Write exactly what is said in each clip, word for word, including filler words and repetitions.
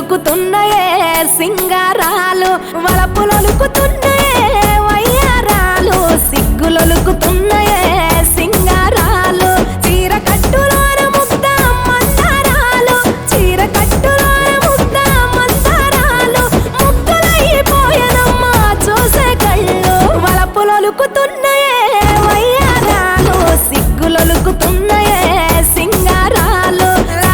సిగ్గులొలుకుతున్నాయే సింగారాలు వలపులొలుకుతున్నాయే వయ్యారాలు సిగ్గులొలుకుతున్నాయే సింగారాలు చీర కట్టులోన ముద్ద మందారాలు చీర కట్టులోన ముద్ద మందారాలు ముగ్గులైపోయనమ్మా చూసే కళ్ళు వలపులొలుకుతున్నాయే వయ్యారాలు సిగ్గులొలుకుతున్నాయే సింగారాలు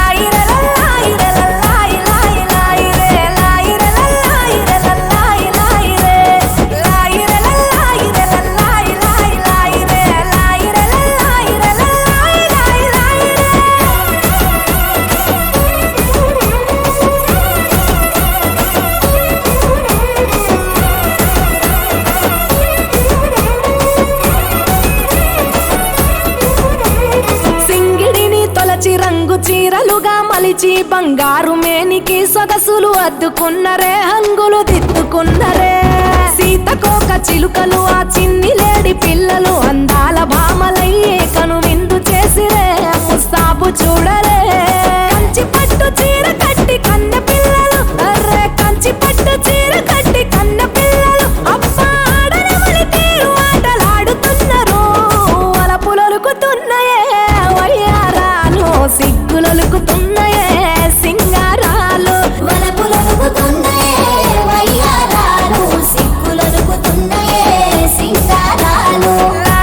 రంగు చీరలుగా మలిచి బంగారు మేనికి సొగసులు అద్దుకున్నరే హంగులు దిద్దుకున్నరే సీతకోక చిలుకలు ఆ చిన్ని లేడి పిల్లలు అందాల భామలయ్యే కను విందు చేసిరే ముస్తాబు చూడరే కంచి పట్టు చీర కట్టి కన్న పిల్లలు అర్రే కంచి పట్టు చీర కట్టి కన్న పిల్లలు అబ్బా ఆడనమని తీరు ఆటలాడుతున్నారు వలపులొలుకుతున్నాయే వయ్యారాలు సిగ్గులొలుకుతున్నాయే సింగారాలు వలపులొలుకుతున్నాయే వయ్యారాలు సిగ్గులొలుకుతున్నాయే సింగారాలు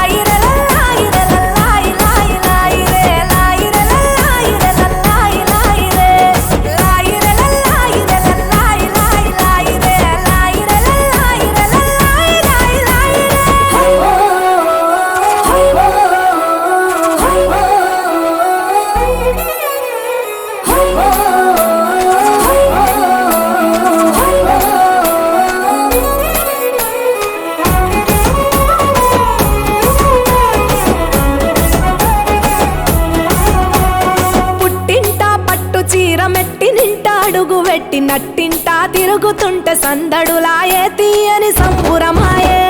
చీర మెట్టి నింటా అడుగు వెట్టి నట్టింటా తిరుగుతుంటే సందడులాయే తీయని సంపురమాయే